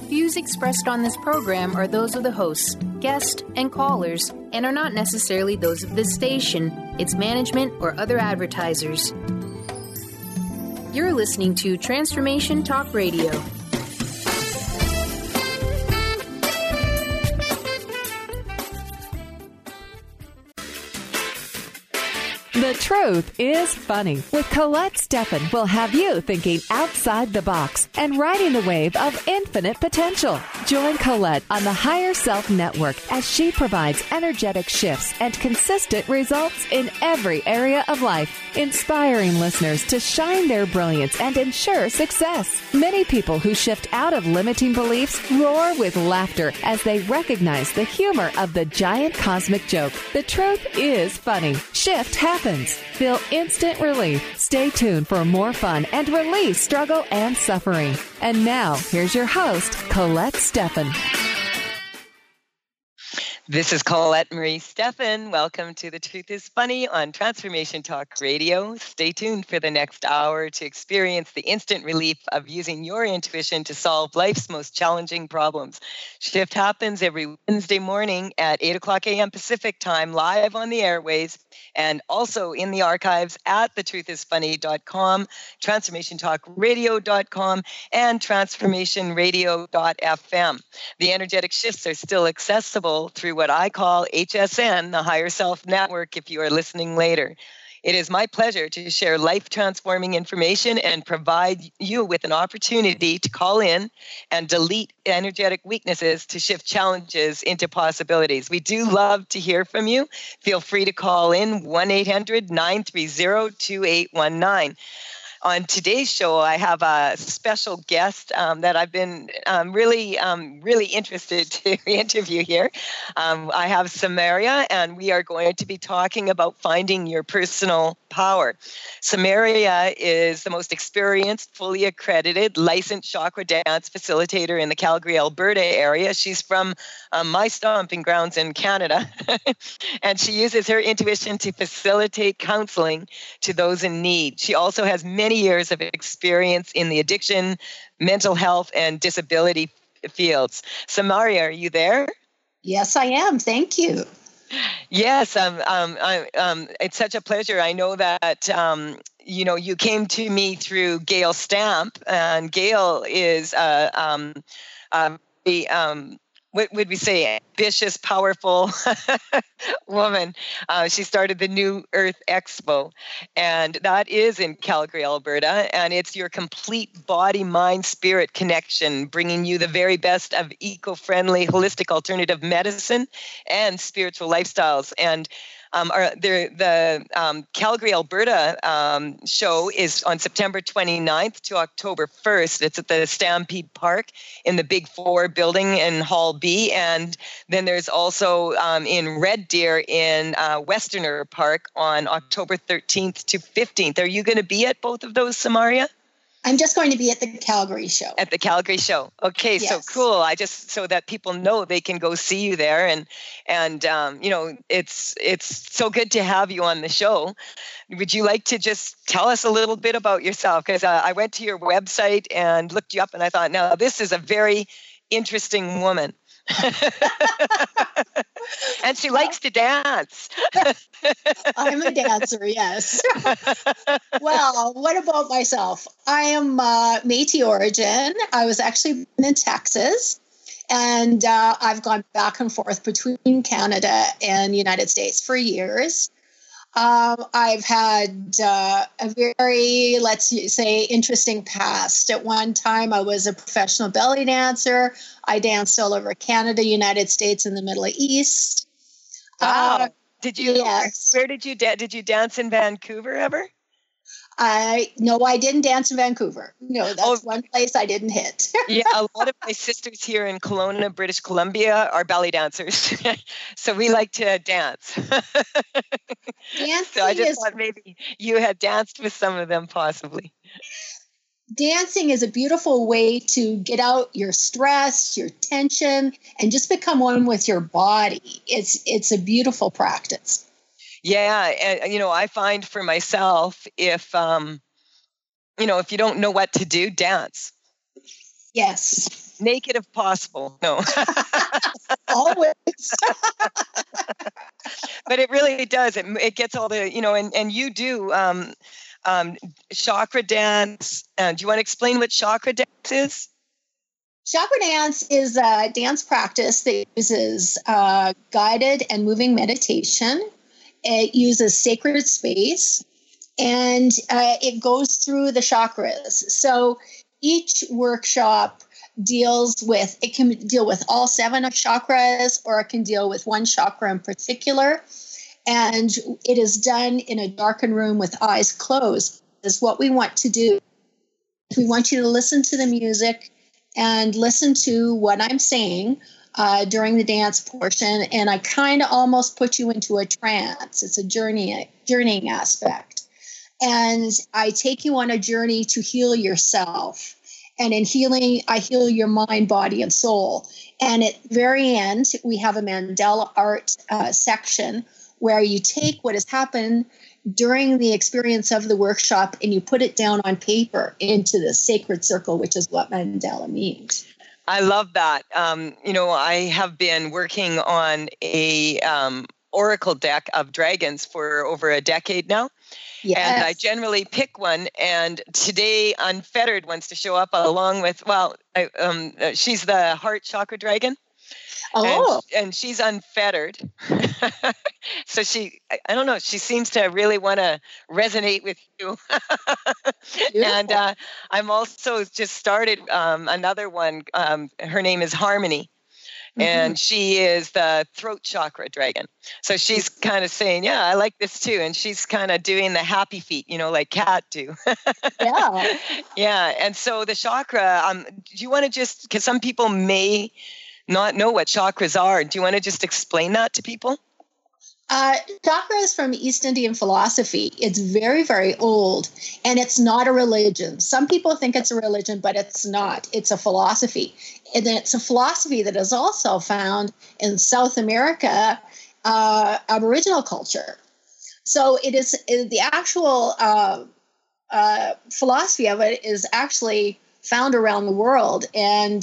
Views expressed on this program are those of the hosts, guests, and callers, and are not necessarily those of this station, its management, or other advertisers. You're listening to Transformation Talk Radio. The Truth is Funny with Colette Steffen will have you thinking outside the box and riding the wave of infinite potential. Join Colette on the Higher Self Network as she provides energetic shifts and consistent results in every area of life, inspiring listeners to shine their brilliance and ensure success. Many people who shift out of limiting beliefs roar with laughter as they recognize the humor of the giant cosmic joke. The truth is funny. Shift happens. Feel instant relief. Stay tuned for more fun and release struggle and suffering. And now, here's your host, Colette Steffen. This is Colette Marie Steffen. Welcome to The Truth is Funny on Transformation Talk Radio. Stay tuned for the next hour to experience the instant relief of using your intuition to solve life's most challenging problems. Shift happens every Wednesday morning at 8 o'clock a.m. Pacific time, live on the airways, and also in the archives at thetruthisfunny.com, transformationtalkradio.com, and transformationradio.fm. The energetic shifts are still accessible through what I call HSN, the Higher Self Network, if you are listening later. It is my pleasure to share life-transforming information and provide you with an opportunity to call in and delete energetic weaknesses to shift challenges into possibilities. We do love to hear from you. Feel free to call in 1-800-930-2819. On today's show, I have a special guest that I've been really interested to interview here. I have Samaria, and we are going to be talking about finding your personal power. Samaria is the most experienced, fully accredited, licensed chakra dance facilitator in the Calgary, Alberta area. She's from my stomping grounds in Canada, and she uses her intuition to facilitate counseling to those in need. She also has many years of experience in the addiction, mental health, and disability fields. Samaria, are you there? Yes, I am. Thank you. Yes, it's such a pleasure. I know that you came to me through Gail Stamp, and Gail is what would we say, ambitious, powerful woman. She started the New Earth Expo, and that is in Calgary, Alberta, and it's your complete body, mind, spirit connection, bringing you the very best of eco-friendly, holistic alternative medicine and spiritual lifestyles. And the Calgary, Alberta show is on September 29th to October 1st. It's at the Stampede Park in the Big Four building in Hall B. And then there's also in Red Deer in Westerner Park on October 13th to 15th. Are you going to be at both of those, Samaria? I'm just going to be at the Calgary show. At the Calgary show. Okay, yes. So cool. So that people know they can go see you there, and it's so good to have you on the show. Would you like to just tell us a little bit about yourself? Because I went to your website and looked you up, and I thought, now this is a very interesting woman. And she likes to dance. I'm a dancer, yes. Well, what about myself? I am Métis origin. I was actually born in Texas, and I've gone back and forth between Canada and the United States for years. I've had a very, let's say, interesting past. At one time, I was a professional belly dancer. I danced all over Canada, United States, and the Middle East. Wow. Did you? Yes. Where did you did you dance in Vancouver ever? No, I didn't dance in Vancouver. No, that's one place I didn't hit. Yeah, a lot of my sisters here in Kelowna, British Columbia, are belly dancers, so we like to dance. So I just thought maybe you had danced with some of them, possibly. Dancing is a beautiful way to get out your stress, your tension, and just become one with your body. It's a beautiful practice. Yeah, and I find for myself, if you don't know what to do, dance. Yes. Naked if possible. No. Always. But it really does. It gets all the, and you do chakra dance. Do you want to explain what chakra dance is? Chakra dance is a dance practice that uses guided and moving meditation. It uses sacred space, and it goes through the chakras. So each workshop it can deal with all 7 of chakras, or it can deal with one chakra in particular. And it is done in a darkened room with eyes closed. Is what we want to do. We want you to listen to the music and listen to what I'm saying during the dance portion. And I kind of almost put you into a trance. It's a journeying aspect. And I take you on a journey to heal yourself. And in healing, I heal your mind, body, and soul. And at the very end, we have a Mandela art section where you take what has happened during the experience of the workshop and you put it down on paper into the sacred circle, which is what Mandela means. I love that. I have been working on a oracle deck of dragons for over a decade now. Yes. And I generally pick one. And today, Unfettered wants to show up along with, she's the heart chakra dragon. Oh. And she's unfettered. So I don't know, she seems to really want to resonate with you. And I'm also just started another one. Her name is Harmony. And she is the throat chakra dragon. So she's kind of saying, yeah, I like this too. And she's kind of doing the happy feet, like Kat do. Yeah. Yeah. And so the chakra, do you want to because some people may not know what chakras are. Do you want to just explain that to people? Chakras from East Indian philosophy. It's very, very old, and it's not a religion. Some people think it's a religion, but it's not. It's a philosophy. And it's a philosophy that is also found in South America, Aboriginal culture. So it is the actual philosophy of it is actually found around the world. And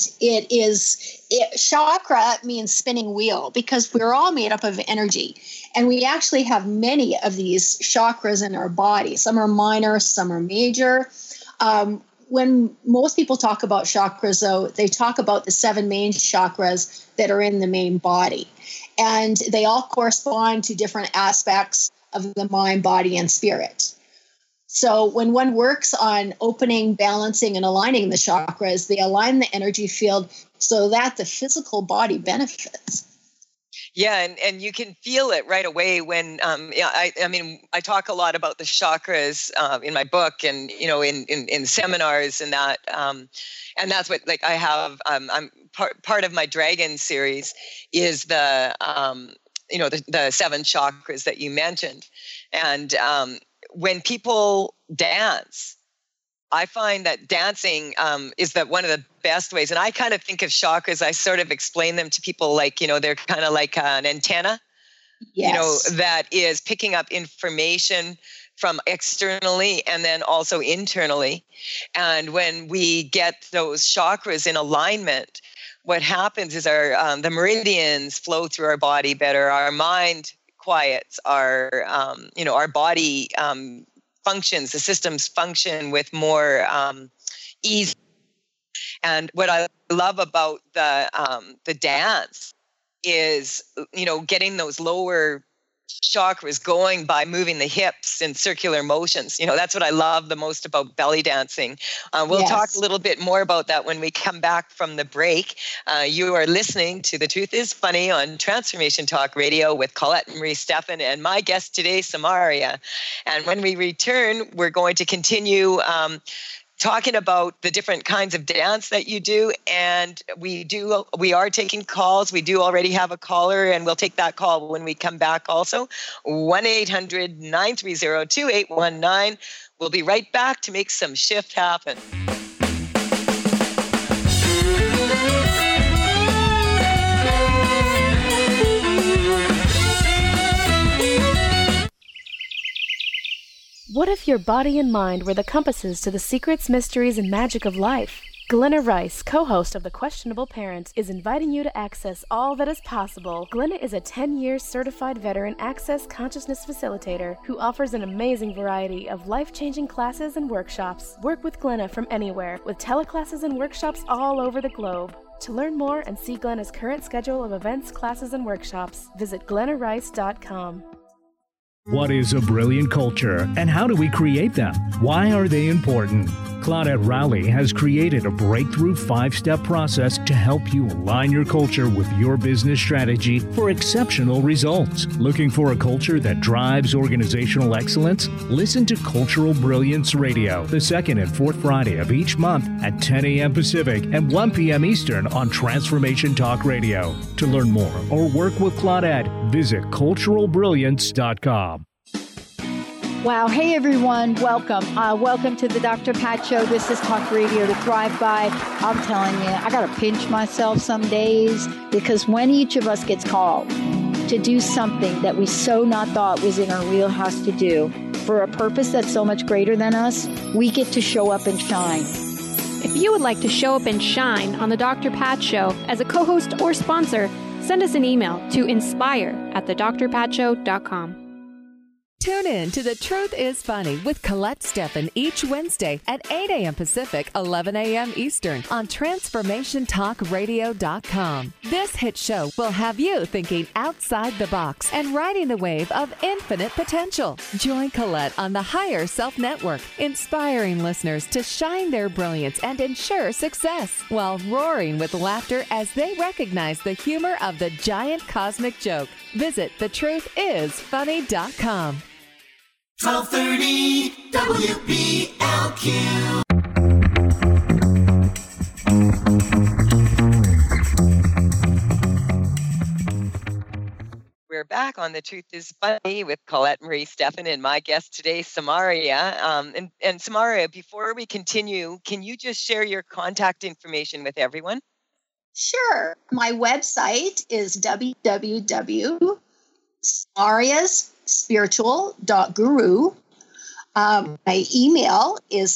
chakra means spinning wheel, because we're all made up of energy. And we actually have many of these chakras in our body. Some are minor, some are major. When most people talk about chakras, though, they talk about the 7 main chakras that are in the main body. And they all correspond to different aspects of the mind, body, and spirit. So when one works on opening, balancing, and aligning the chakras, they align the energy field so that the physical body benefits. Yeah, and you can feel it right away when I talk a lot about the chakras in my book and in seminars and that and that's what I have. I'm part of my dragon series is the 7 chakras that you mentioned, and when people dance, I find that dancing is one of the best ways. And I kind of think of chakras, I sort of explain them to people they're kind of like an antenna, yes, that is picking up information from externally and then also internally. And when we get those chakras in alignment, what happens is the meridians flow through our body better, our mind quiets, our body functions, the systems function with more ease. And what I love about the dance is, getting those lower chakras going by moving the hips in circular motions. That's what I love the most about belly dancing. We'll talk a little bit more about that when we come back from the break. You are listening to The Truth is Funny on Transformation Talk Radio with Colette Marie Stephan and my guest today, Samaria. And when we return, we're going to continue talking about the different kinds of dance that you do. And we are taking calls. We do already have a caller, and we'll take that call when we come back also. 1-800-930-2819. We'll be right back to make some shift happen. What if your body and mind were the compasses to the secrets, mysteries, and magic of life? Glenna Rice, co-host of The Questionable Parents, is inviting you to access all that is possible. Glenna is a 10-year certified veteran access consciousness facilitator who offers an amazing variety of life-changing classes and workshops. Work with Glenna from anywhere, with teleclasses and workshops all over the globe. To learn more and see Glenna's current schedule of events, classes, and workshops, visit glennarice.com. What is a brilliant culture, and how do we create them? Why are they important? Claudette Rowley has created a breakthrough 5-step process to help you align your culture with your business strategy for exceptional results. Looking for a culture that drives organizational excellence? Listen to Cultural Brilliance Radio, the second and fourth Friday of each month at 10 a.m. Pacific and 1 p.m. Eastern on Transformation Talk Radio. To learn more or work with Claudette, visit culturalbrilliance.com. Wow. Hey, everyone. Welcome. Welcome to the Dr. Pat Show. This is Talk Radio to Thrive By. I'm telling you, I got to pinch myself some days, because when each of us gets called to do something that we so not thought was in our wheelhouse to do for a purpose that's so much greater than us, we get to show up and shine. If you would like to show up and shine on the Dr. Pat Show as a co-host or sponsor, send us an email to inspire@thedrpatshow.com. Tune in to The Truth is Funny with Colette Steffen each Wednesday at 8 a.m. Pacific, 11 a.m. Eastern on TransformationTalkRadio.com. This hit show will have you thinking outside the box and riding the wave of infinite potential. Join Colette on the Higher Self Network, inspiring listeners to shine their brilliance and ensure success while roaring with laughter as they recognize the humor of the giant cosmic joke. Visit thetruthисfunny.com. 1230 WPLQ. We're back on The Truth is Funny with Colette Marie Steffen and my guest today, Samaria. And Samaria, before we continue, can you just share your contact information with everyone? Sure. My website is www.samariaspiritual.guru. My email is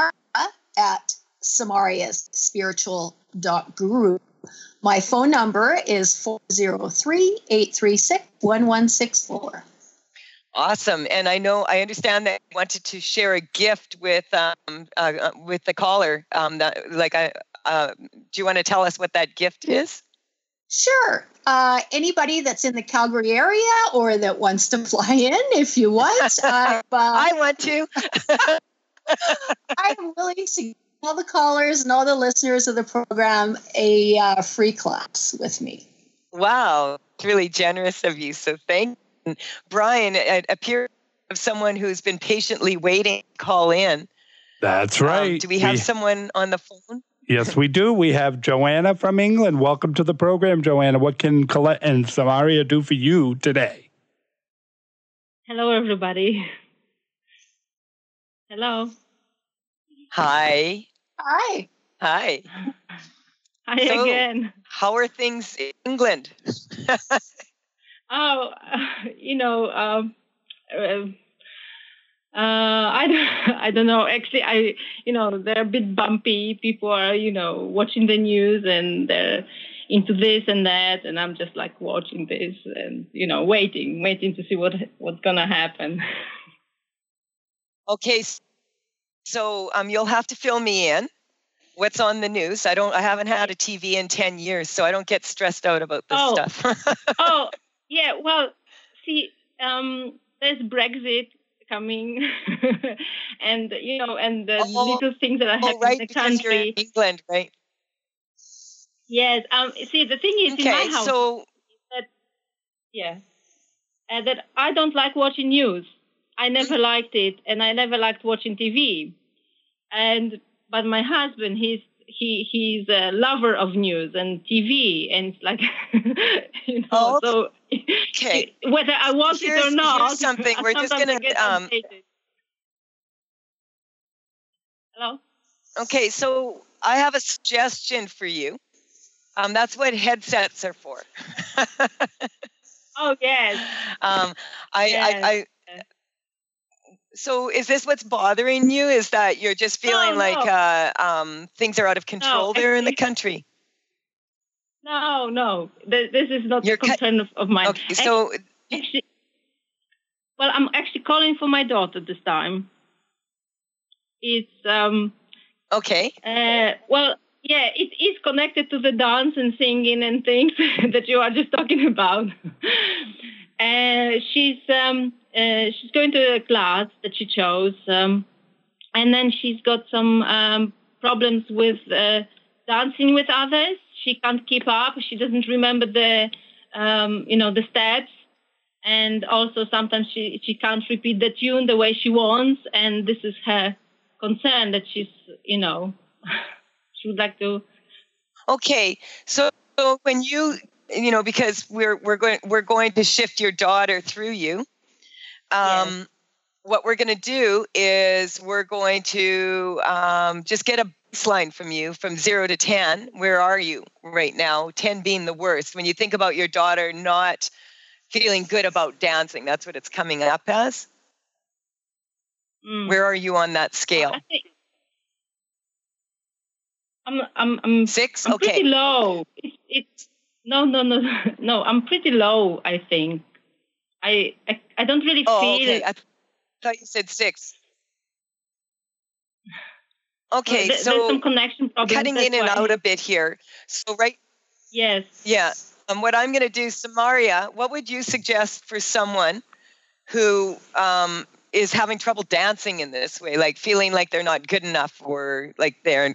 samara@samariaspiritual.guru. My phone number is 403-836-1164. Awesome. And I understand that you wanted to share a gift with the caller. Do you want to tell us what that gift is? Sure. Anybody that's in the Calgary area or that wants to fly in, if you want. I want to. I'm willing to give all the callers and all the listeners of the program a free class with me. Wow. It's really generous of you. So thank you. Brian, it appears of someone who's been patiently waiting to call in. That's right. Do we have someone on the phone? Yes, we do. We have Joanna from England. Welcome to the program, Joanna. What can Colette and Samaria do for you today? Hello, everybody. Hello. Hi. Hi. Hi. Hi again. How are things in England? I don't know. Actually, they're a bit bumpy. People are, watching the news and they're into this and that. And I'm just like watching this and, waiting to see what's going to happen. Okay. So, you'll have to fill me in. What's on the news? I haven't had a TV in 10 years, so I don't get stressed out about this stuff. Yeah. Well, see, there's Brexit coming, and and the little things that are happening in the country. You're in England, right? Yes. See, the thing is, in my house, that I don't like watching news. I never liked it, and I never liked watching TV. But my husband, he's a lover of news and TV, and it's like, so okay. Whether I want it or not, here's something we're just going to Hello. Okay, so I have a suggestion for you. That's what headsets are for. Oh yes. I So is this what's bothering you? Is that you're just feeling things are out of control there in the country? No. This is not a concern of mine. Okay, so... I'm actually calling for my daughter this time. It's... okay. It is connected to the dance and singing and things that you are just talking about. She's going to a class that she chose, and then she's got some problems with dancing with others. She can't keep up. She doesn't remember the steps, and also sometimes she can't repeat the tune the way she wants. And this is her concern that she's she would like to. Okay, so when because we're going to shift your daughter through you. Yes. What we're going to do is we're going to just get a baseline from you from 0 to 10. Where are you right now? 10 being the worst. When you think about your daughter not feeling good about dancing, that's what it's coming up as. Where are you on that scale? I think I'm 6. I'm okay. Pretty low. No. I'm pretty low. I think. I don't really feel. Okay. I thought you said 6. Okay, there's so some connection problems. Cutting in and out a bit here. So Yes. Yeah. What I'm going to do, Samaria, what would you suggest for someone who is having trouble dancing in this way, like feeling like they're not good enough or like they're,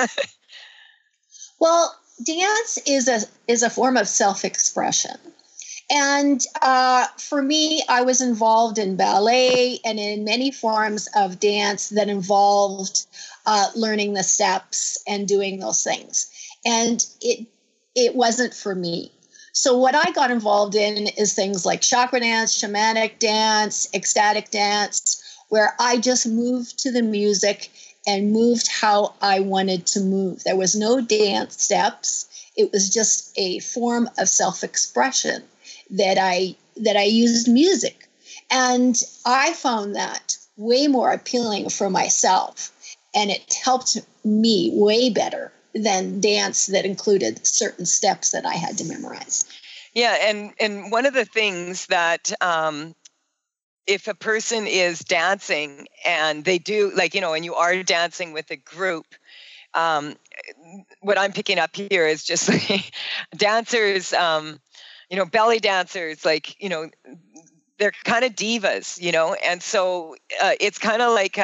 Well, dance is a form of self-expression. And for me, I was involved in ballet and in many forms of dance that involved learning the steps and doing those things. And it wasn't for me. So what I got involved in is things like chakra dance, shamanic dance, ecstatic dance, where I just moved to the music and moved how I wanted to move. There was no dance steps. It was just a form of self-expression that I used music. And I found that way more appealing for myself. And it helped me way better than dance that included certain steps that I had to memorize. Yeah, and one of the things that if a person is dancing and they do, and you are dancing with a group, what I'm picking up here is just dancers, belly dancers, they're kind of divas, and so it's kind of like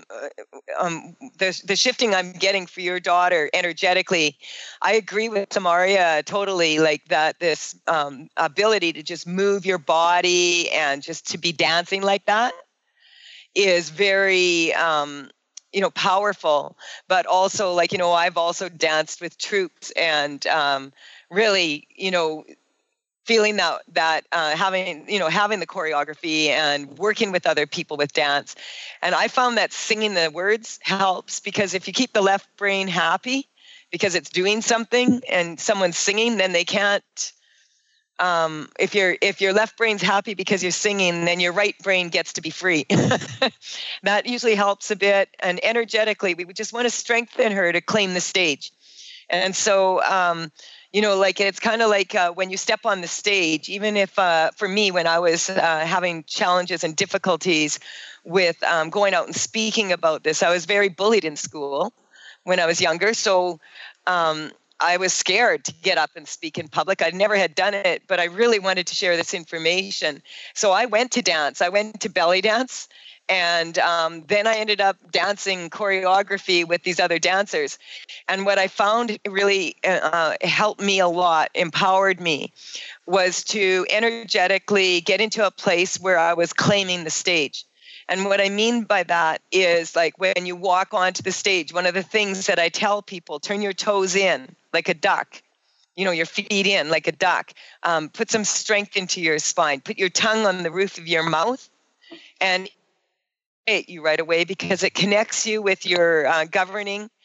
the shifting I'm getting for your daughter energetically. I agree with Samaria totally, like that this ability to just move your body and just to be dancing like that is very powerful, but also I've also danced with troops and really feeling that having the choreography and working with other people with dance. And I found that singing the words helps, because if you keep the left brain happy because it's doing something and someone's singing, then they can't if your left brain's happy because you're singing, then your right brain gets to be free. That usually helps a bit. And energetically, we would just want to strengthen her to claim the stage. And so it's kind of like when you step on the stage, even if for me, when I was having challenges and difficulties with going out and speaking about this, I was very bullied in school when I was younger. So I was scared to get up and speak in public. I never had done it, but I really wanted to share this information. So I went to dance. I went to belly dance. And then I ended up dancing choreography with these other dancers. And what I found really helped me a lot, empowered me, was to energetically get into a place where I was claiming the stage. And what I mean by that is, like, when you walk onto the stage, one of the things that I tell people, turn your toes in like a duck, your feet in like a duck, put some strength into your spine, put your tongue on the roof of your mouth, and you right away, because it connects you with your governing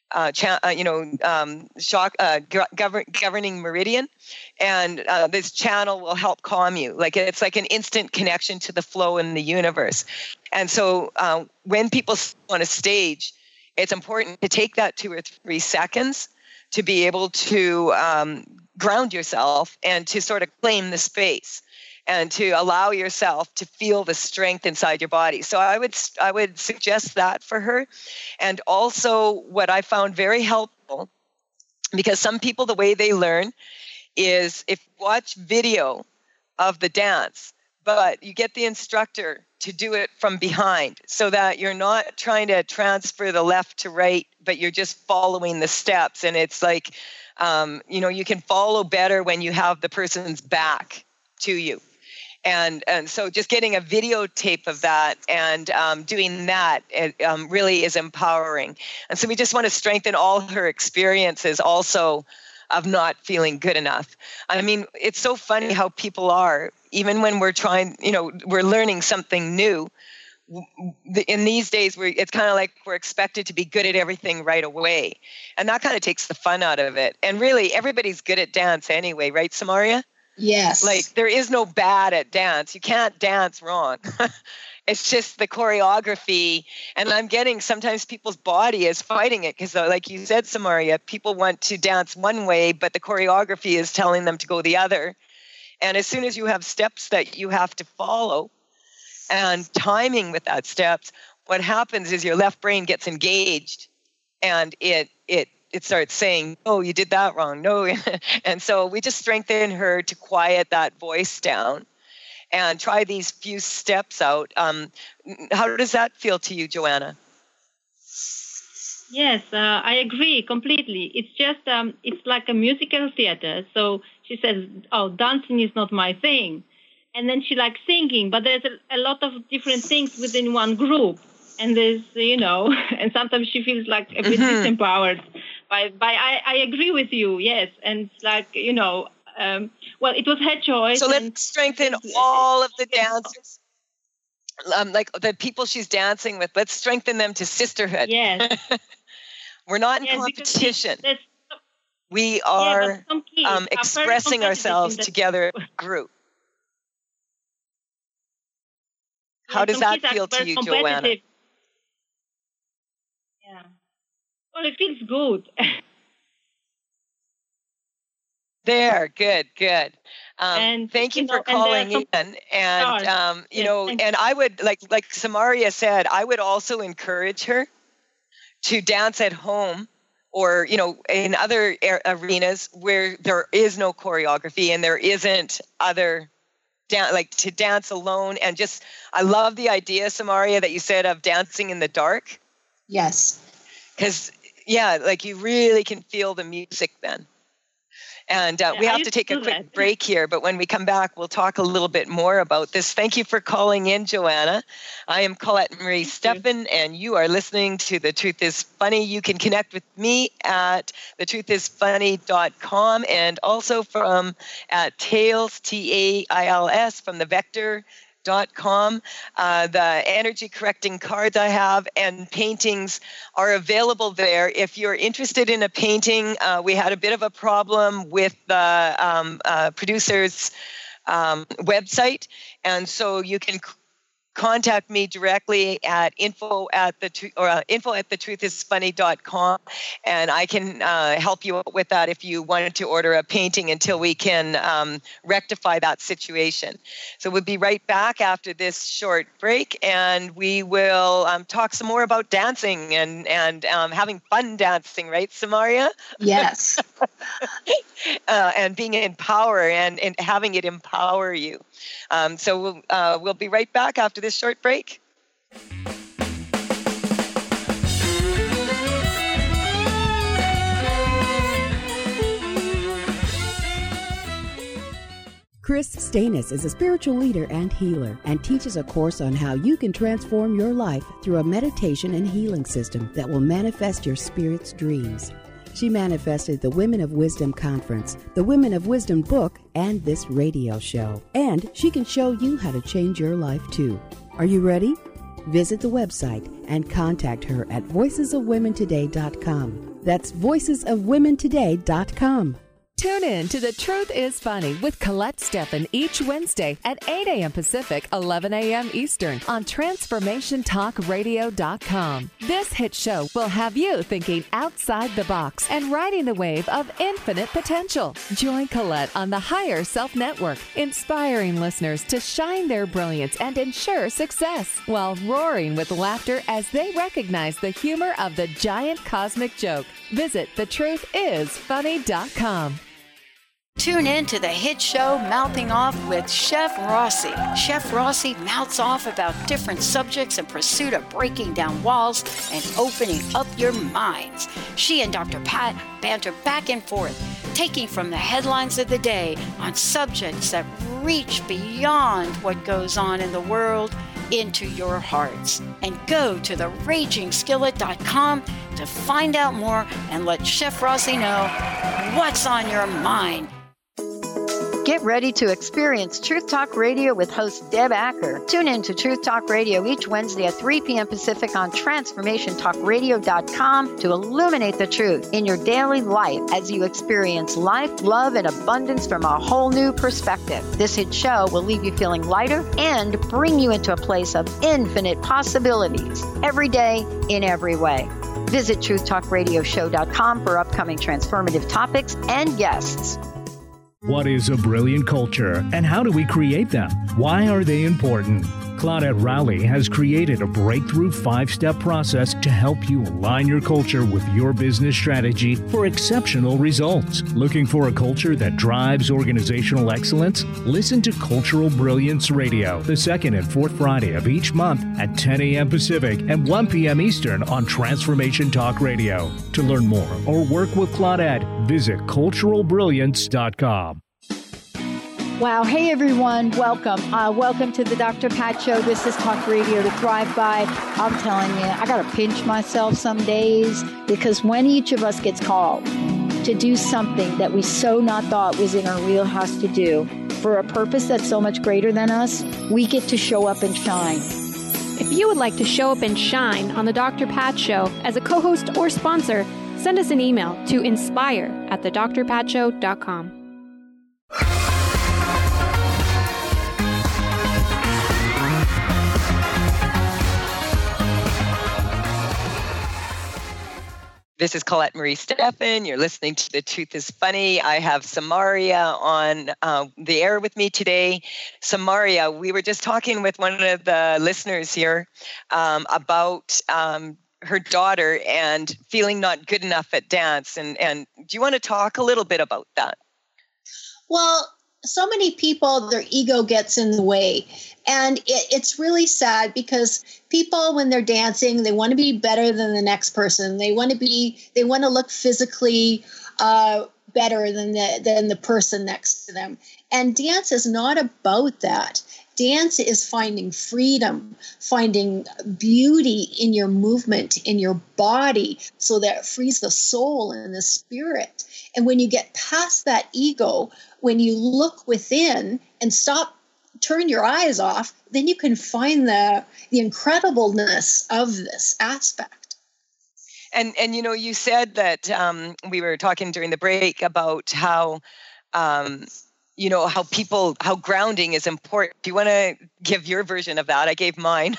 governing meridian, and this channel will help calm you. Like it's like an instant connection to the flow in the universe. And so when people on a stage, it's important to take that 2 or 3 seconds to be able to ground yourself and to sort of claim the space, and to allow yourself to feel the strength inside your body. So I would suggest that for her. And also what I found very helpful, because some people, the way they learn is if you watch video of the dance, but you get the instructor to do it from behind so that you're not trying to transfer the left to right, but you're just following the steps. And it's like, you can follow better when you have the person's back to you. And so just getting a videotape of that and doing that really is empowering. And so we just want to strengthen all her experiences also of not feeling good enough. I mean, it's so funny how people are, even when we're trying, we're learning something new. In these days, it's kind of like we're expected to be good at everything right away. And that kind of takes the fun out of it. And really, everybody's good at dance anyway, right, Samaria? Yes. Like there is no bad at dance. You can't dance wrong. It's just the choreography. And I'm getting sometimes people's body is fighting it because like you said, Samaria, people want to dance one way, but the choreography is telling them to go the other. And as soon as you have steps that you have to follow and timing with that steps, what happens is your left brain gets engaged and it starts saying, oh, you did that wrong. No. And so we just strengthen her to quiet that voice down and try these few steps out. How does that feel to you, Joanna? Yes, I agree completely. It's just, it's like a musical theater. So she says, oh, dancing is not my thing. And then she likes singing, but there's a lot of different things within one group. And there's, and sometimes she feels like a bit disempowered. But I agree with you, yes. And it's like, well, it was her choice. So let's strengthen all of the dancers. Like the people she's dancing with, let's strengthen them to sisterhood. Yes. We're not in competition. We are expressing ourselves together as a group. How does that feel to you, Joanna? Yeah. Well, it feels good. There, good. And thank you for calling in. And and I would like Samaria said, I would also encourage her to dance at home or in other arenas where there is no choreography and there isn't other to dance alone. And just I love the idea, Samaria, that you said of dancing in the dark. Yes. Because you really can feel the music then. And we have to take a quick break here, but when we come back, we'll talk a little bit more about this. Thank you for calling in, Joanna. I am Colette Marie Steffen, and you are listening to The Truth is Funny. You can connect with me at thetruthisfunny.com and also from at Tails, Tails, from the Vector.com. The energy correcting cards I have and paintings are available there. If you're interested in a painting, we had a bit of a problem with the producer's website, and so you can contact me directly at info at thetruthисfunny.com, and I can help you out with that if you wanted to order a painting until we can rectify that situation. So we'll be right back after this short break, and we will talk some more about dancing and having fun dancing, right, Samaria? Yes. And being in power and having it empower you. So we'll be right back after this short break. Chris Stanis is a spiritual leader and healer and teaches a course on how you can transform your life through a meditation and healing system that will manifest your spirit's dreams. She manifested the Women of Wisdom Conference, the Women of Wisdom book, and this radio show. And she can show you how to change your life too. Are you ready? Visit the website and contact her at voicesofwomentoday.com. That's voicesofwomentoday.com. Tune in to The Truth is Funny with Colette Steffen each Wednesday at 8 a.m. Pacific, 11 a.m. Eastern on TransformationTalkRadio.com. This hit show will have you thinking outside the box and riding the wave of infinite potential. Join Colette on the Higher Self Network, inspiring listeners to shine their brilliance and ensure success while roaring with laughter as they recognize the humor of the giant cosmic joke. Visit thetruthисfunny.com. Tune in to the hit show Mouthing Off with Chef Rossi. Chef Rossi mouths off about different subjects in pursuit of breaking down walls and opening up your minds. She and Dr. Pat banter back and forth, taking from the headlines of the day on subjects that reach beyond what goes on in the world into your hearts. And go to theragingskillet.com to find out more and let Chef Rossi know what's on your mind. Get ready to experience Truth Talk Radio with host Deb Acker. Tune in to Truth Talk Radio each Wednesday at 3 p.m. Pacific on TransformationTalkRadio.com to illuminate the truth in your daily life as you experience life, love, and abundance from a whole new perspective. This hit show will leave you feeling lighter and bring you into a place of infinite possibilities every day in every way. Visit TruthTalkRadioshow.com for upcoming transformative topics and guests. What is a brilliant culture, and how do we create them? Why are they important? Claudette Rowley has created a breakthrough 5-step process to help you align your culture with your business strategy for exceptional results. Looking for a culture that drives organizational excellence? Listen to Cultural Brilliance Radio, the second and fourth Friday of each month at 10 a.m. Pacific and 1 p.m. Eastern on Transformation Talk Radio. To learn more or work with Claudette, visit culturalbrilliance.com. Wow. Hey, everyone. Welcome. Welcome to the Dr. Pat Show. This is Talk Radio to Thrive By. I'm telling you, I got to pinch myself some days because when each of us gets called to do something that we so not thought was in our wheelhouse to do for a purpose that's so much greater than us, we get to show up and shine. If you would like to show up and shine on the Dr. Pat Show as a co-host or sponsor, send us an email to inspire@thedrpatshow.com. This is Colette Marie Steffen. You're listening to The Truth is Funny. I have Samaria on the air with me today. Samaria, we were just talking with one of the listeners here about her daughter and feeling not good enough at dance. And do you want to talk a little bit about that? Well, so many people, their ego gets in the way. And it's really sad because people, when they're dancing, they want to be better than the next person. They want to look physically better than the person next to them. And dance is not about that. Dance is finding freedom, finding beauty in your movement, in your body, so that it frees the soul and the spirit. And when you get past that ego, when you look within and turn your eyes off, then you can find the incredibleness of this aspect. And you know, you said that we were talking during the break about how how grounding is important. Do you want to give your version of that? I gave mine.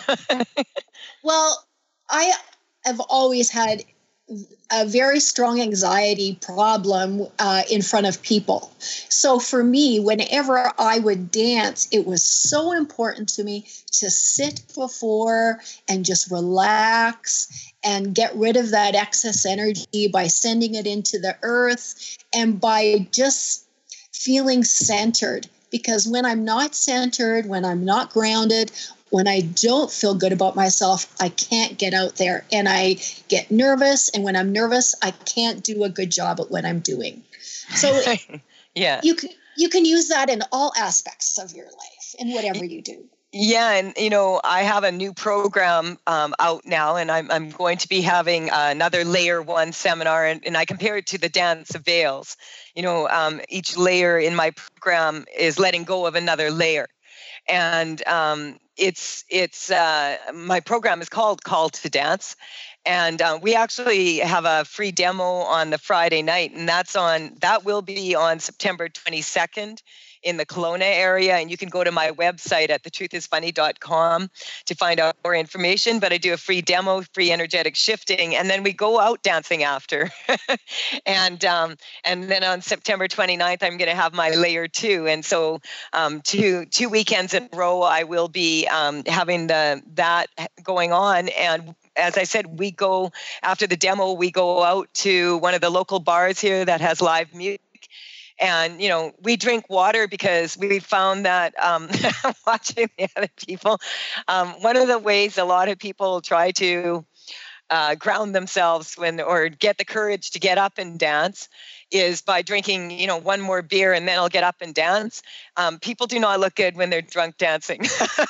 Well, I have always had a very strong anxiety problem in front of people. So for me, whenever I would dance, it was so important to me to sit before and just relax and get rid of that excess energy by sending it into the earth and by just feeling centered. Because when I'm not centered, when I'm not grounded, when I don't feel good about myself, I can't get out there and I get nervous. And when I'm nervous, I can't do a good job at what I'm doing. So yeah, you can use that in all aspects of your life and whatever you do. Yeah. And, I have a new program out now, and I'm going to be having another Layer 1 seminar, and I compare it to the Dance of Veils. Each layer in my program is letting go of another layer. And it's my program is called Call to Dance. And we actually have a free demo on the Friday night, and that will be on September 22nd in the Kelowna area. And you can go to my website at thetruthисfunny.com to find out more information. But I do a free demo, free energetic shifting, and then we go out dancing after. and then on September 29th, I'm going to have my layer 2. And so 2 weekends in a row, I will be having that going on. And as I said, we go after the demo, we go out to one of the local bars here that has live music. And, we drink water because we found that watching the other people, one of the ways a lot of people try to ground themselves or get the courage to get up and dance is by drinking, one more beer and then I'll get up and dance. People do not look good when they're drunk dancing.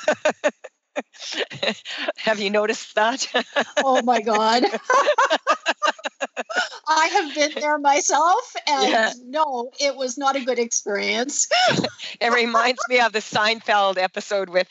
Have you noticed that? Oh my God. I have been there myself, and no, it was not a good experience. It reminds me of the Seinfeld episode with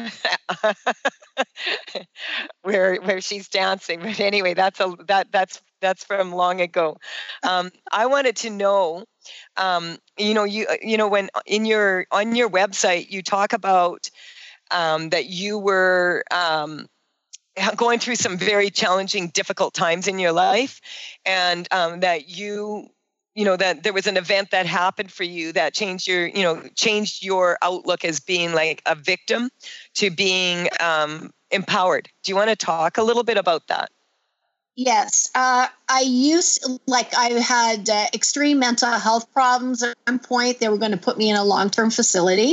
where she's dancing. But anyway, that's from long ago. I wanted to know, when on your website you talk about that you were going through some very challenging, difficult times in your life, and that that there was an event that happened for you that changed your outlook as being like a victim to being empowered. Do you want to talk a little bit about that? Yes. I had extreme mental health problems at one point. They were going to put me in a long-term facility.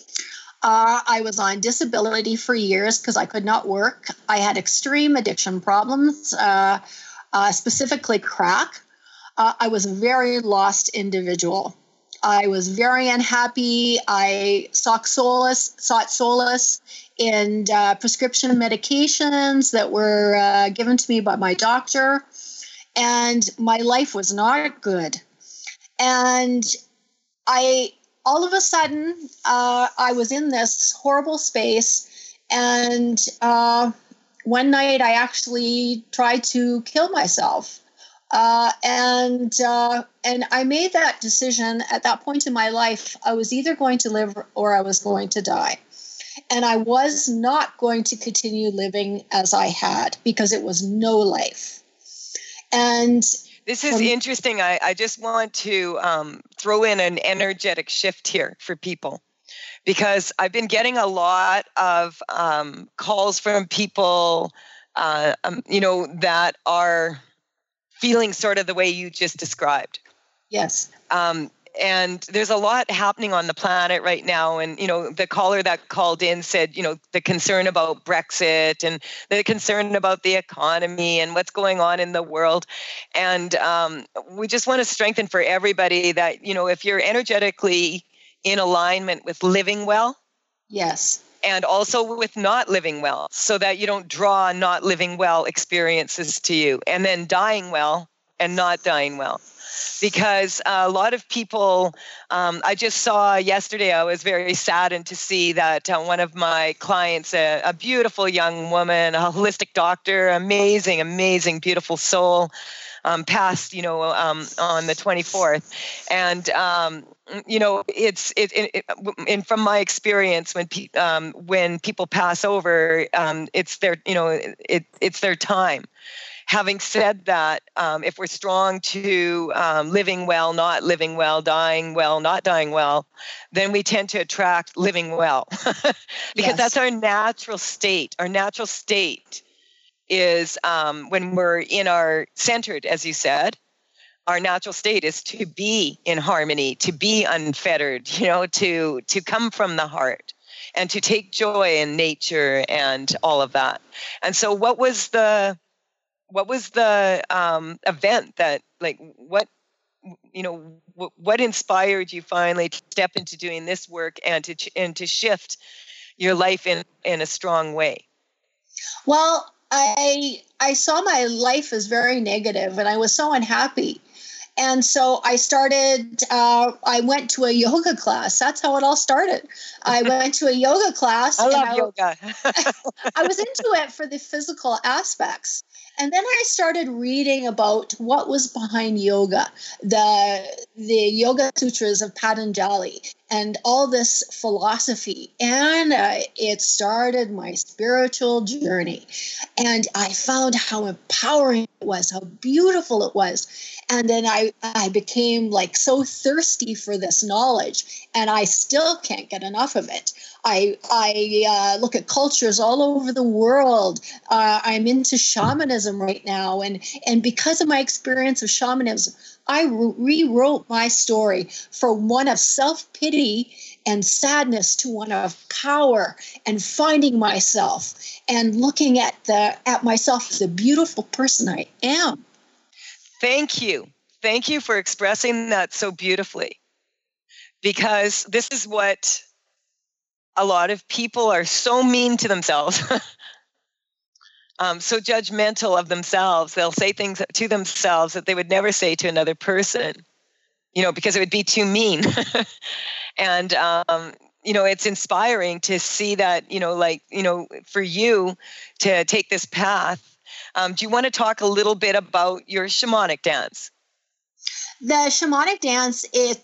I was on disability for years because I could not work. I had extreme addiction problems, specifically crack. I was a very lost individual. I was very unhappy. I sought solace in prescription medications that were given to me by my doctor, and my life was not good. And all of a sudden, I was in this horrible space, and one night I actually tried to kill myself. And I made that decision at that point in my life. I was either going to live or I was going to die. And I was not going to continue living as I had, because it was no life. And this is interesting. I just want to throw in an energetic shift here for people, because I've been getting a lot of calls from people, that are feeling sort of the way you just described. Yes. And there's a lot happening on the planet right now. And, the caller that called in said, the concern about Brexit and the concern about the economy and what's going on in the world. And we just want to strengthen for everybody that, if you're energetically in alignment with living well. Yes. And also with not living well, so that you don't draw not living well experiences to you, and then dying well and not dying well. Because a lot of people, I just saw yesterday, I was very saddened to see that one of my clients, a beautiful young woman, a holistic doctor, amazing, beautiful soul, passed, on the 24th. And, and from my experience, when people pass over, it's their, it's their time. Having said that, if we're strong to living well, not living well, dying well, not dying well, then we tend to attract living well, because that's our natural state. Our natural state is when we're in our centered, as you said. Our natural state is to be in harmony, to be unfettered, to come from the heart and to take joy in nature and all of that. And so what was the event that, like, what inspired you finally to step into doing this work and to shift your life in a strong way? Well, I saw my life as very negative, and I was so unhappy. And so I started, I went to a yoga class. That's how it all started. I went to a yoga class. I love yoga. I was into it for the physical aspects. And then I started reading about what was behind yoga, the Yoga Sutras of Patanjali, and all this philosophy. And it started my spiritual journey. And I found how empowering it was, how beautiful it was. And then I became like so thirsty for this knowledge, and I still can't get enough of it. I look at cultures all over the world. I'm into shamanism right now. And because of my experience of shamanism, I rewrote my story from one of self-pity and sadness to one of power and finding myself and looking at myself as the beautiful person I am. Thank you. Thank you for expressing that so beautifully, because this is what a lot of people are so mean to themselves, so judgmental of themselves. They'll say things to themselves that they would never say to another person, because it would be too mean. And, it's inspiring to see that, for you to take this path. Do you want to talk a little bit about your shamanic dance? The shamanic dance,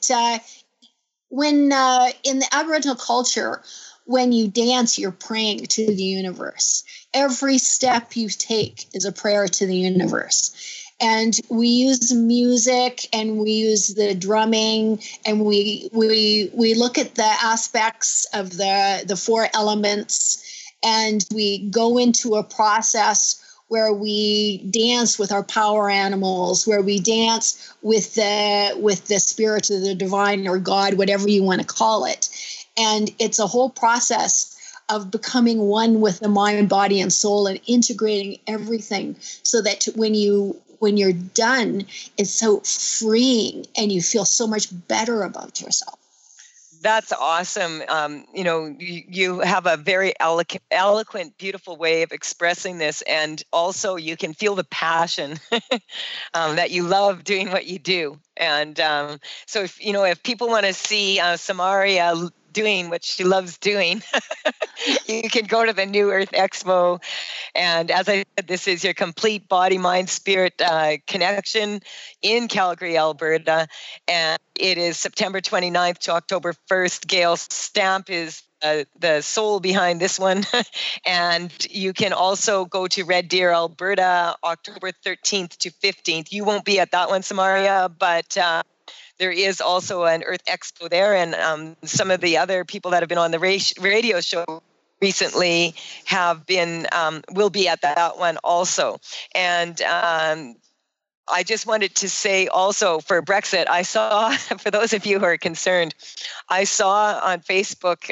when in the Aboriginal culture, when you dance, you're praying to the universe. Every step you take is a prayer to the universe. And we use music and we use the drumming, and we look at the aspects of the four elements, and we go into a process where we dance with our power animals, where we dance with the spirit of the divine or God, whatever you want to call it. And it's a whole process of becoming one with the mind, body, and soul, and integrating everything so that when you're done, it's so freeing and you feel so much better about yourself. That's awesome. You have a very eloquent, beautiful way of expressing this. And also you can feel the passion that you love doing what you do. And so if people want to see Samaria doing what she loves doing, you can go to the New Earth Expo. And as I said, this is your complete body, mind, spirit connection in Calgary, Alberta. And it is September 29th to October 1st. Gail Stamp is the soul behind this one. And you can also go to Red Deer, Alberta, October 13th to 15th. You won't be at that one, Samaria, but there is also an Earth Expo there, and some of the other people that have been on the radio show recently have been will be at that one also. And I just wanted to say also for Brexit, I saw, for those of you who are concerned, I saw on Facebook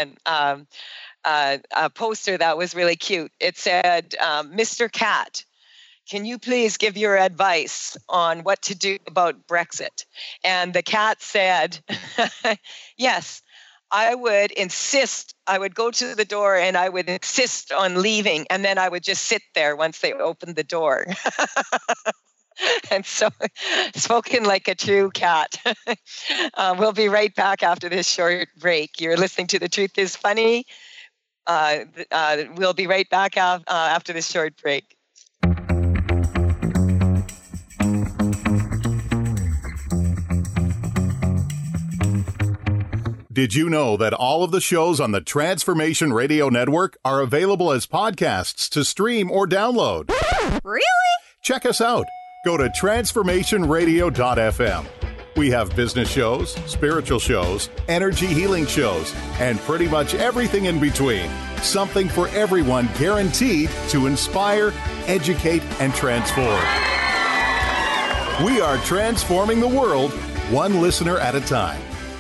a poster that was really cute. It said, Mr. Cat, can you please give your advice on what to do about Brexit? And the cat said, yes, I would go to the door and I would insist on leaving. And then I would just sit there once they opened the door. And so, spoken like a true cat. We'll be right back after this short break. You're listening to The Truth is Funny. We'll be right back after this short break. Did you know that all of the shows on the Transformation Radio Network are available as podcasts to stream or download? Really? Check us out. Go to transformationradio.fm. We have business shows, spiritual shows, energy healing shows, and pretty much everything in between. Something for everyone, guaranteed to inspire, educate, and transform. We are transforming the world, one listener at a time.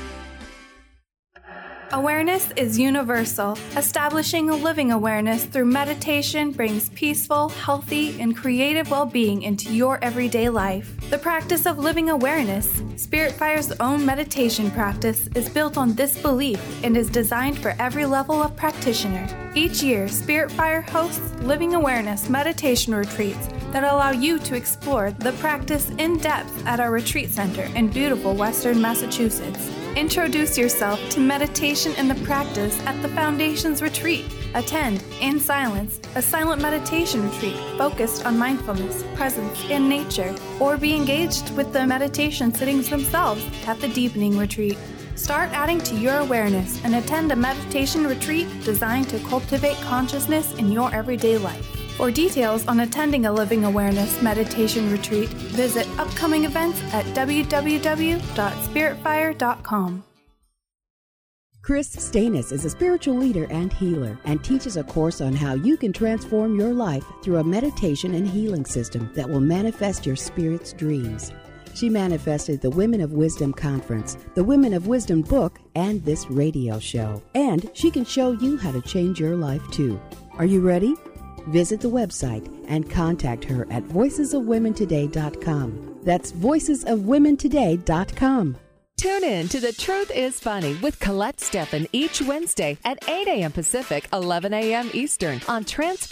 Awareness is universal. Establishing a living awareness through meditation brings peaceful, healthy, and creative well-being into your everyday life. The practice of living awareness, Spirit Fire's own meditation practice, is built on this belief and is designed for every level of practitioner. Each year, Spirit Fire hosts living awareness meditation retreats that allow you to explore the practice in depth at our retreat center in beautiful Western Massachusetts. Introduce yourself to meditation and the practice at the Foundation's retreat. Attend, in silence, a silent meditation retreat focused on mindfulness, presence, and nature, or be engaged with the meditation sittings themselves at the Deepening Retreat. Start adding to your awareness and attend a meditation retreat designed to cultivate consciousness in your everyday life. For details on attending a Living Awareness meditation retreat, visit upcoming events at www.spiritfire.com. Chris Stanis is a spiritual leader and healer and teaches a course on how you can transform your life through a meditation and healing system that will manifest your spirit's dreams. She manifested the Women of Wisdom Conference, the Women of Wisdom book, and this radio show. And she can show you how to change your life too. Are you ready? Visit the website and contact her at voicesofwomentoday.com. That's voicesofwomentoday.com. Tune in to The Truth is Funny with Colette Steffen each Wednesday at 8 a.m. Pacific, 11 a.m. Eastern on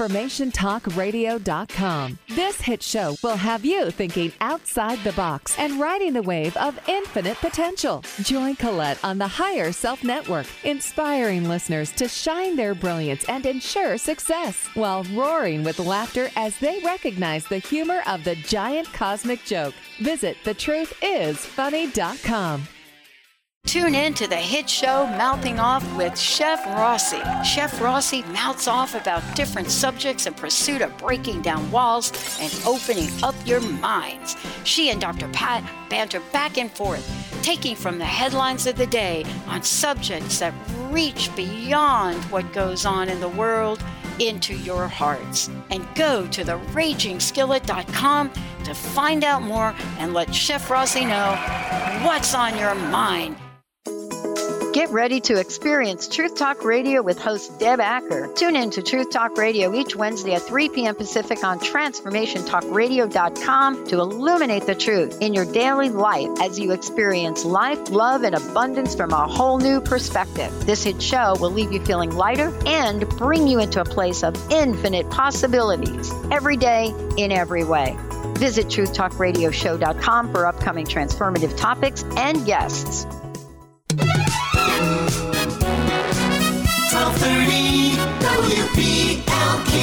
TransformationTalkRadio.com. This hit show will have you thinking outside the box and riding the wave of infinite potential. Join Colette on the Higher Self Network, inspiring listeners to shine their brilliance and ensure success while roaring with laughter as they recognize the humor of the giant cosmic joke. Visit thetruthisfunny.com. Tune in to the hit show Mouthing Off with Chef Rossi. Chef Rossi mouths off about different subjects in pursuit of breaking down walls and opening up your minds. She and Dr. Pat banter back and forth, taking from the headlines of the day on subjects that reach beyond what goes on in the world into your hearts. And go to theragingskillet.com to find out more and let Chef Rossi know what's on your mind. Get ready to experience Truth Talk Radio with host Deb Acker. Tune in to Truth Talk Radio each Wednesday at 3 p.m. Pacific on TransformationTalkRadio.com to illuminate the truth in your daily life as you experience life, love, and abundance from a whole new perspective. This hit show will leave you feeling lighter and bring you into a place of infinite possibilities every day in every way. Visit TruthTalkRadioshow.com for upcoming transformative topics and guests. 1230 WPLQ.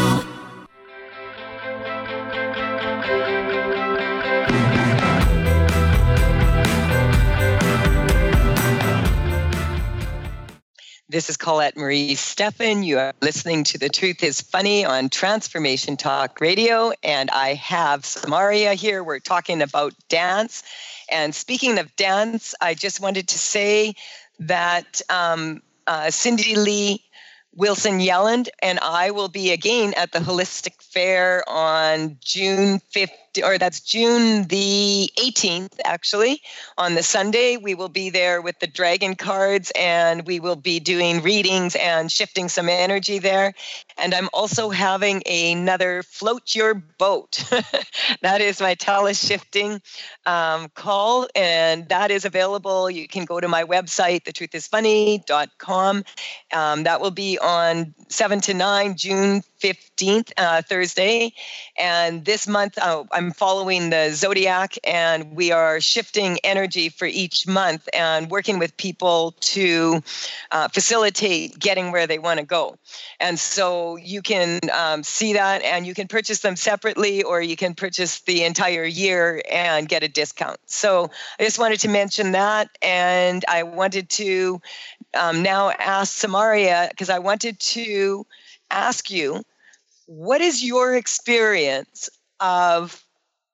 This is Colette Marie Steffen. You are listening to The Truth is Funny on Transformation Talk Radio, and I have Samaria here. We're talking about dance. And speaking of dance, I just wanted to say that Cindy Lee Wilson Yelland and I will be again at the Holistic Fair on June 5th, or that's June the 18th, actually. On the Sunday, we will be there with the dragon cards, and we will be doing readings and shifting some energy there. And I'm also having another Float Your Boat. That is my Talus shifting call, and that is available. You can go to my website, thetruthisfunny.com. That will be on 7 to 9, June 15th, Thursday. And this month, I'm following the Zodiac, and we are shifting energy for each month and working with people to facilitate getting where they want to go. And so you can see that, and you can purchase them separately, or you can purchase the entire year and get a discount. So I just wanted to mention that, and I wanted to now ask Samaria, because I wanted to ask you, what is your experience of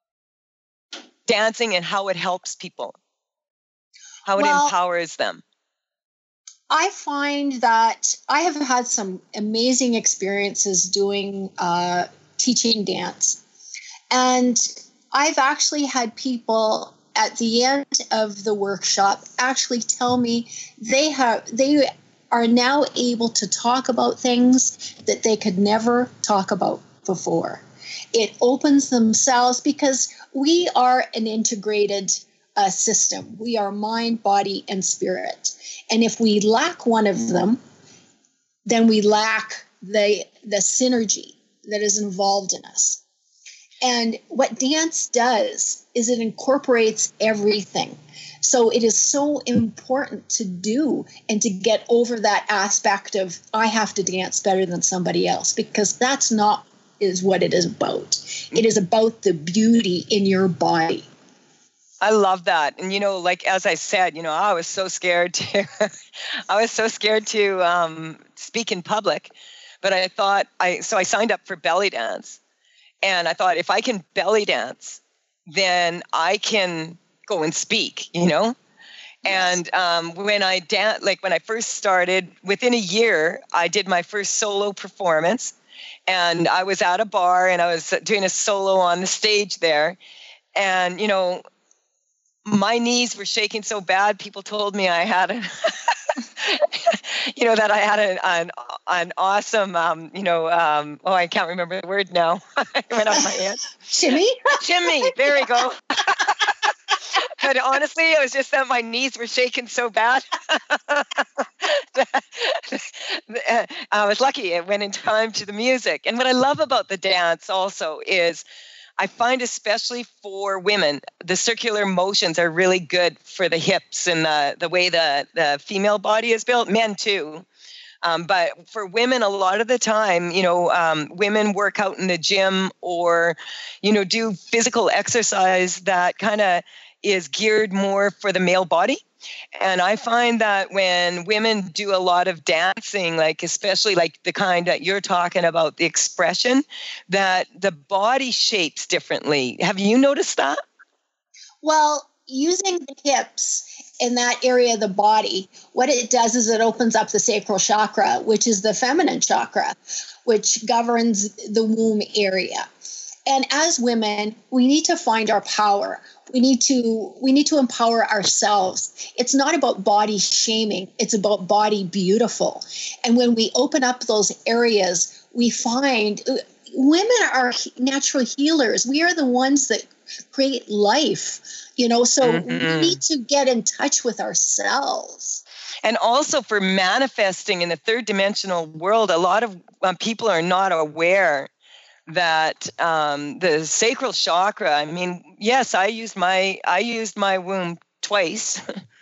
dancing and how it helps people, how it empowers them? I find that I have had some amazing experiences doing teaching dance. And I've actually had people at the end of the workshop actually tell me they are now able to talk about things that they could never talk about before. It opens themselves, because we are an integrated system. We are mind, body, and spirit. And if we lack one of them, then we lack the synergy that is involved in us. And what dance does is it incorporates everything. So it is so important to do and to get over that aspect of I have to dance better than somebody else, because that's not is what it is about. It is about the beauty in your body. I love that. And, like, as I said, I was so scared to, speak in public, but I thought so I signed up for belly dance, and I thought if I can belly dance, then I can go and speak, Yes. And when I when I first started, within a year, I did my first solo performance, and I was at a bar and I was doing a solo on the stage there, and my knees were shaking so bad. People told me I had that I had an awesome, I can't remember the word now. It went off my head. Shimmy? Shimmy. There we go. But honestly, it was just that my knees were shaking so bad. I was lucky it went in time to the music. And what I love about the dance also is I find, especially for women, the circular motions are really good for the hips and the way the female body is built, men too. But for women, a lot of the time, women work out in the gym or, do physical exercise that kind of is geared more for the male body. And I find that when women do a lot of dancing, like especially like the kind that you're talking about, the expression, that the body shapes differently. Have you noticed that? Well, using the hips in that area of the body, what it does is it opens up the sacral chakra, which is the feminine chakra, which governs the womb area. And as women, we need to find our power. We need to empower ourselves. It's not about body shaming. It's about body beautiful. And when we open up those areas, we find women are natural healers. We are the ones that create life, so we need to get in touch with ourselves. And also for manifesting in the third dimensional world, a lot of people are not aware that the sacral chakra, I mean, yes, I used my womb twice,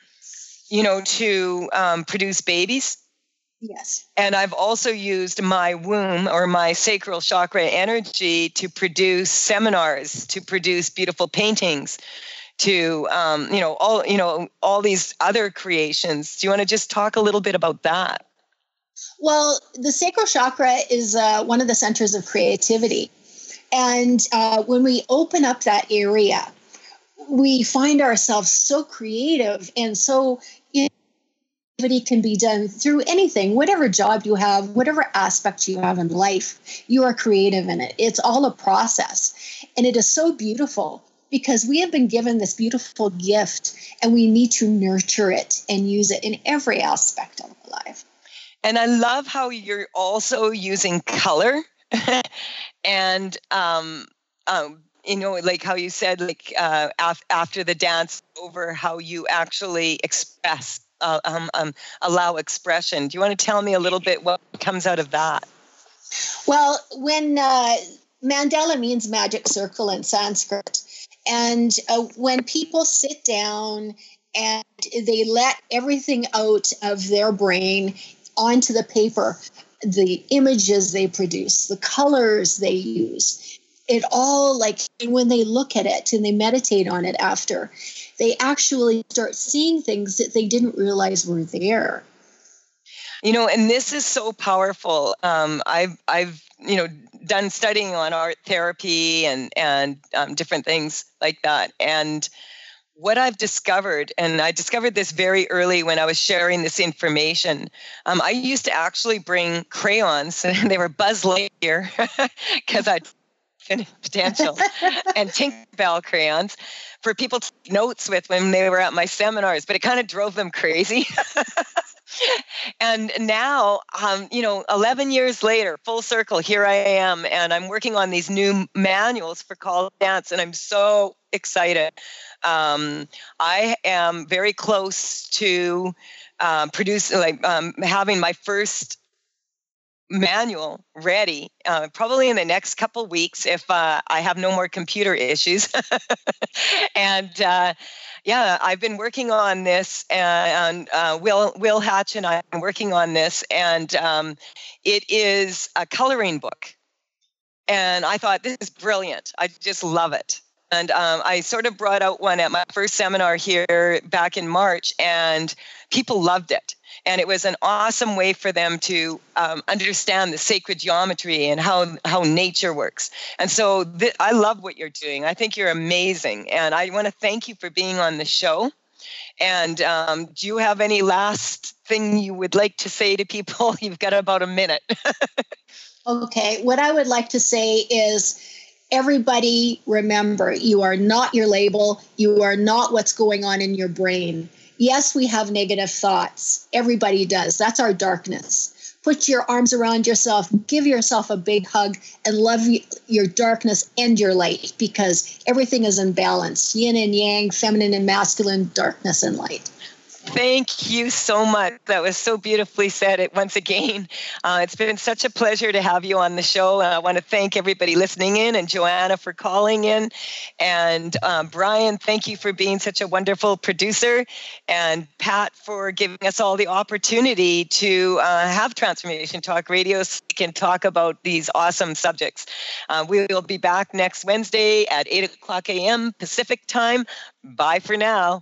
to produce babies. Yes. And I've also used my womb or my sacral chakra energy to produce seminars, to produce beautiful paintings, to, all these other creations. Do you want to just talk a little bit about that? Well, the sacral chakra is one of the centers of creativity. And when we open up that area, we find ourselves so creative and so creativity can be done through anything, whatever job you have, whatever aspect you have in life, you are creative in it. It's all a process. And it is so beautiful because we have been given this beautiful gift and we need to nurture it and use it in every aspect of our life. And I love how you're also using color and, like how you said, like after the dance over, how you actually express, allow expression. Do you want to tell me a little bit what comes out of that? Well, when mandala means magic circle in Sanskrit. And when people sit down and they let everything out of their brain onto the paper, the images they produce, the colors they use, it all, like, when they look at it and they meditate on it after, they actually start seeing things that they didn't realize were there. And this is so powerful. I've done studying on art therapy and different things like that. And what I've discovered, and I discovered this very early when I was sharing this information, I used to actually bring crayons, and they were Buzz Lightyear because I potential and Tinkerbell crayons for people to take notes with when they were at my seminars, but it kind of drove them crazy. And now, 11 years later, full circle, here I am, and I'm working on these new manuals for call dance, and I'm so excited. I am very close to having my first manual ready probably in the next couple weeks if I have no more computer issues. And I've been working on this, and Will Hatch and I are working on this, and it is a coloring book. And I thought, this is brilliant. I just love it. And I sort of brought out one at my first seminar here back in March, and people loved it. And it was an awesome way for them to understand the sacred geometry and how nature works. And so I love what you're doing. I think you're amazing. And I want to thank you for being on the show. And do you have any last thing you would like to say to people? You've got about a minute. Okay. What I would like to say is, everybody remember, you are not your label. You are not what's going on in your brain. Yes, we have negative thoughts. Everybody does. That's our darkness. Put your arms around yourself, give yourself a big hug, and love your darkness and your light, because everything is in balance. Yin and yang, feminine and masculine, darkness and light. Thank you so much. That was so beautifully said once again. It's been such a pleasure to have you on the show. I want to thank everybody listening in, and Joanna for calling in. And Brian, thank you for being such a wonderful producer. And Pat for giving us all the opportunity to have Transformation Talk Radio so we can talk about these awesome subjects. We will be back next Wednesday at 8 o'clock a.m. Pacific time. Bye for now.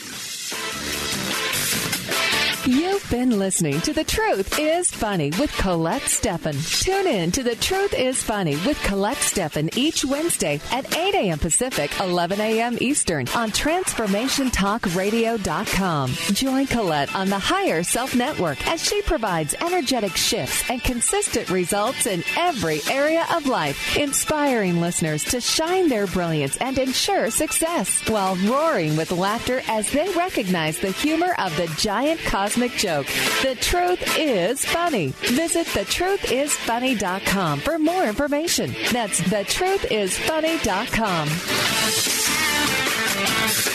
You've been listening to The Truth is Funny with Colette Steffen. Tune in to The Truth is Funny with Colette Steffen each Wednesday at 8 a.m. Pacific, 11 a.m. Eastern on TransformationTalkRadio.com. Join Colette on the Higher Self Network as she provides energetic shifts and consistent results in every area of life, inspiring listeners to shine their brilliance and ensure success while roaring with laughter as they recognize the humor of the giant cosmic joke. The Truth is Funny. Visit thetruthisfunny.com for more information. That's thetruthisfunny.com.